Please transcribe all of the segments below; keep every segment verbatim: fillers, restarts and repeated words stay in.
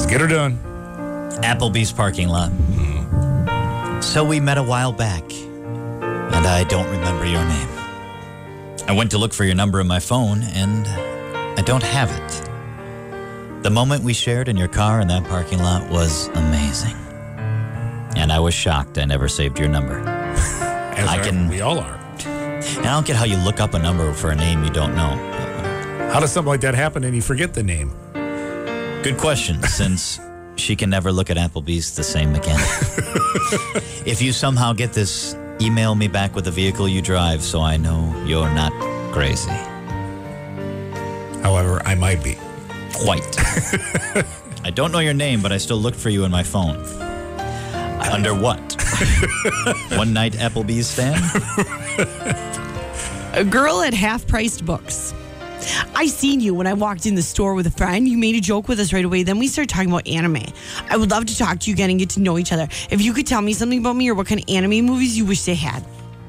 Let's get her done. Applebee's parking lot. Mm. So we met a while back, and I don't remember your name. I went to look for your number in my phone, and I don't have it. The moment we shared in your car in that parking lot was amazing. And I was shocked I never saved your number. As I are, can, we all are. And I don't get how you look up a number for a name you don't know. How does something like that happen and you forget the name? Good question, since she can never look at Applebee's the same again. If you somehow get this, email me back with the vehicle you drive so I know you're not crazy. However, I might be. Quite. I don't know your name, but I still looked for you in my phone. Under what? One night Applebee's stand? A girl at half-priced books. I seen you when I walked in the store with a friend. You made a joke with us right away. Then we started talking about anime. I would love to talk to you again and get to know each other. If you could tell me something about me or what kind of anime movies you wish they had.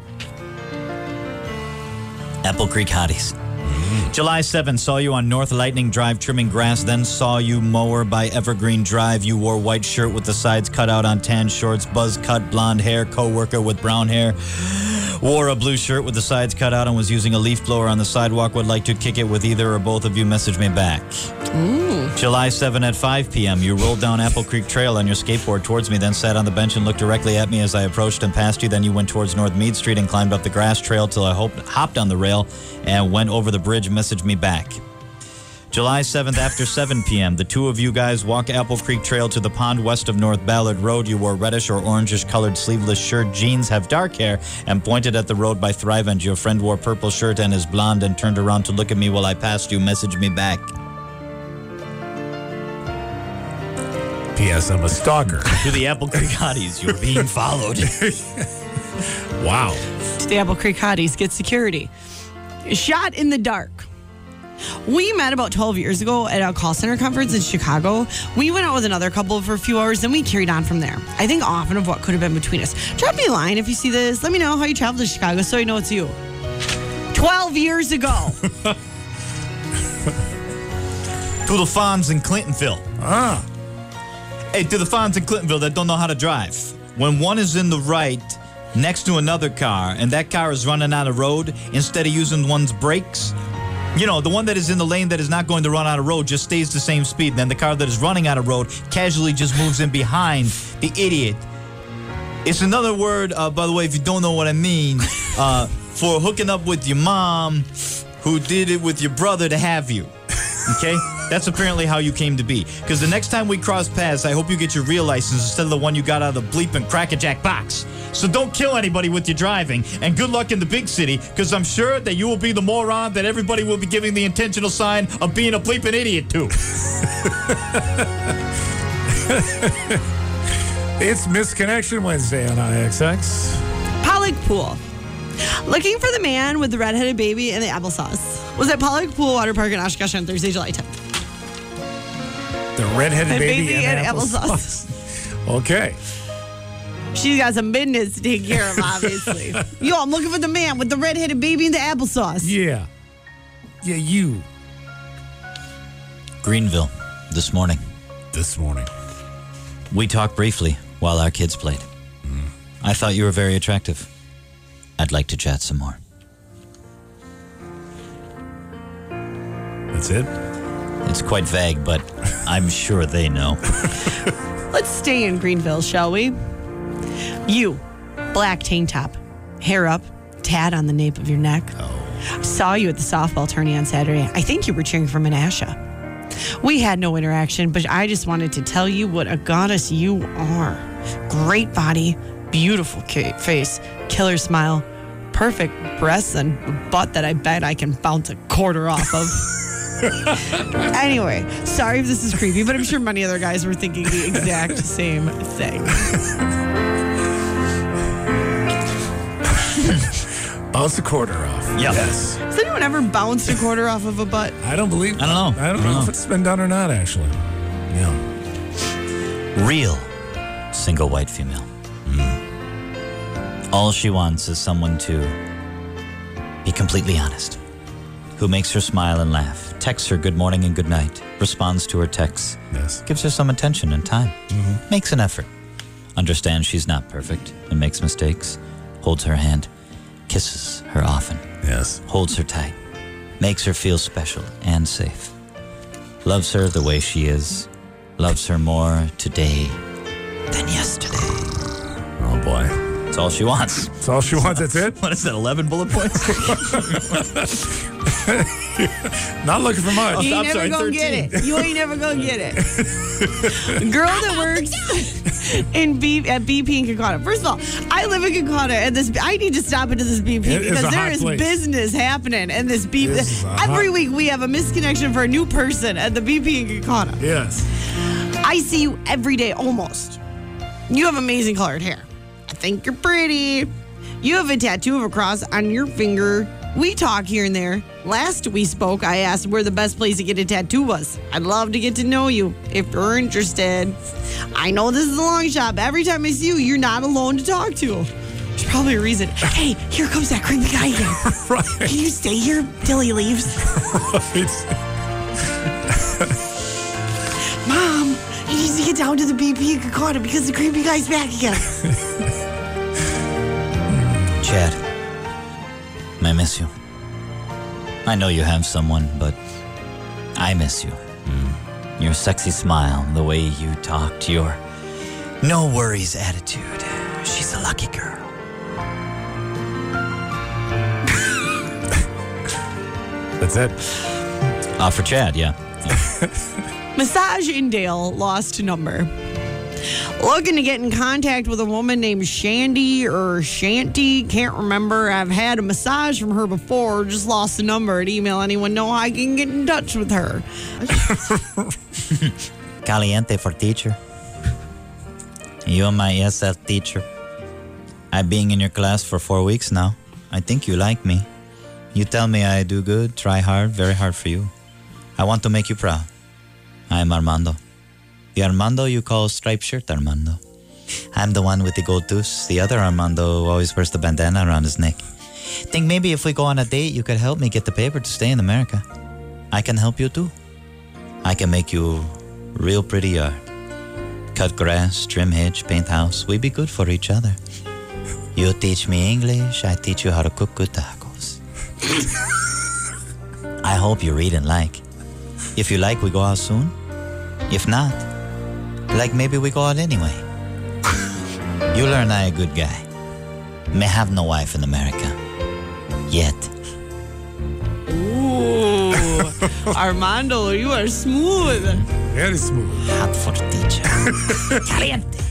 Apple Creek Hotties. July seventh, saw you on North Lightning Drive trimming grass, then saw you mower by Evergreen Drive. You wore white shirt with the sides cut out on tan shorts, buzz cut, blonde hair, co-worker with brown hair. Wore a blue shirt with the sides cut out and was using a leaf blower on the sidewalk. Would like to kick it with either or both of you. Message me back. Ooh. July seventh at five p.m. You rolled down Apple Creek Trail on your skateboard towards me, then sat on the bench and looked directly at me as I approached and passed you. Then you went towards North Mead Street and climbed up the grass trail till I hoped, hopped on the rail and went over the bridge. Message me back. July seventh after seven p.m. The two of you guys walk Apple Creek Trail to the pond west of North Ballard Road. You wore reddish or orangish colored sleeveless shirt, jeans, have dark hair, and pointed at the road by Thrivent. Your friend wore purple shirt and is blonde and turned around to look at me while I passed you. Message me back. P S. I'm a stalker. To the Apple Creek Hotties, you're being followed. Wow. To the Apple Creek Hotties, get security. Shot in the dark. We met about twelve years ago at a call center conference in Chicago. We went out with another couple for a few hours, then we carried on from there. I think often of what could have been between us. Drop me a line if you see this. Let me know how you traveled to Chicago so I know it's you. twelve years ago. To the Fonz in Clintonville. Ah. Hey, to the Fonz in Clintonville that don't know how to drive. When one is in the right next to another car and that car is running on a road, instead of using one's brakes, you know, the one that is in the lane that is not going to run out of road just stays the same speed. And then the car that is running out of road casually just moves in behind the idiot. It's another word, uh, by the way, if you don't know what I mean, uh, for hooking up with your mom who did it with your brother to have you. Okay? That's apparently how you came to be. Because the next time we cross paths, I hope you get your real license instead of the one you got out of the bleeping Crack-a-Jack box. So don't kill anybody with your driving, and good luck in the big city, because I'm sure that you will be the moron that everybody will be giving the intentional sign of being a bleeping idiot to. It's Misconnection Wednesday on I X X. Pollock Pool. Looking for the man with the redheaded baby and the applesauce. Was at Pollock Pool Water Park in Oshkosh on Thursday, July tenth. The redheaded The baby, baby and, and applesauce. Okay. She's got some business to take care of, obviously. Yo, I'm looking for the man with the redheaded baby and the applesauce. Yeah. Yeah, you. Greenville, this morning. This morning. We talked briefly while our kids played. Mm. I thought you were very attractive. I'd like to chat some more. That's it? It's quite vague, but I'm sure they know. Let's stay in Greenville, shall we? You, black tank top, hair up, tat on the nape of your neck. Oh. Saw you at the softball tourney on Saturday. I think you were cheering for Menasha. We had no interaction, but I just wanted to tell you what a goddess you are. Great body, beautiful face, killer smile, perfect breasts, and a butt that I bet I can bounce a quarter off of. Anyway, sorry if this is creepy, but I'm sure many other guys were thinking the exact same thing. Bounce a quarter off. Yep. Yes. Has anyone ever bounced a quarter off of a butt? I don't believe. I don't know. I don't, I don't know, know if it's been done or not, actually. Yeah. Real single white female. Mm. All she wants is someone to be completely honest. who makes her smile and laugh, texts her good morning and good night, responds to her texts, Yes. gives her some attention and time, makes an effort, understands she's not perfect and makes mistakes, holds her hand, kisses her often, Yes. holds her tight, makes her feel special and safe, loves her the way she is, loves her more today than yesterday. Oh, boy. That's all she wants. That's all she wants. That's it? What is that, eleven bullet points? Not looking for much. You I'm ain't never sorry, gonna thirteen. get it. You ain't never gonna get it. Girl that works in B at B P in Kakata. First of all, I live in Kakata, and this I need to stop into this B P It is because a there hot is place. business happening in this B P. This is a Every hot- week we have a misconnection for a new person at the B P in Kakata. Yes. I see you every day almost. You have amazing colored hair. I think you're pretty. You have a tattoo of a cross on your finger. We talk here and there. Last we spoke, I asked where the best place to get a tattoo was. I'd love to get to know you if you're interested. I know this is a long shot, but every time I see you, you're not alone to talk to. There's probably a reason. Hey, here comes that creepy guy again. Right. Can you stay here till he leaves? It's- Mom, he needs to get down to the B P in Kakata because the creepy guy's back again. Chad, I miss you. I know you have someone, but I miss you. Your sexy smile, the way you talked, your no worries attitude. She's a lucky girl. That's it. Uh, for Chad, yeah. Massage in Dale lost number. Looking to get in contact with a woman named Shandy or Shanty. Can't remember. I've had a massage from her before. Just lost the number. At email. Anyone know how I can get in touch with her? Caliente for teacher. You're my E S L teacher. I've been in your class for four weeks now. I think you like me. You tell me I do good, try hard, very hard for you. I want to make you proud. I'm Armando. The Armando you call striped shirt Armando. I'm the one with the gold tooth. The other Armando always wears the bandana around his neck. Think maybe if we go on a date, you could help me get the paper to stay in America. I can help you too. I can make you real pretty yard. Cut grass, trim hedge, paint house. We be good for each other. You teach me English, I teach you how to cook good tacos. I hope you read and like. If you like, we go out soon. If not, like maybe we go out anyway. You learn I a good guy. May have no wife in America. Yet. Ooh, Armando, you are smooth. Very smooth. Hot for teacher. Caliente.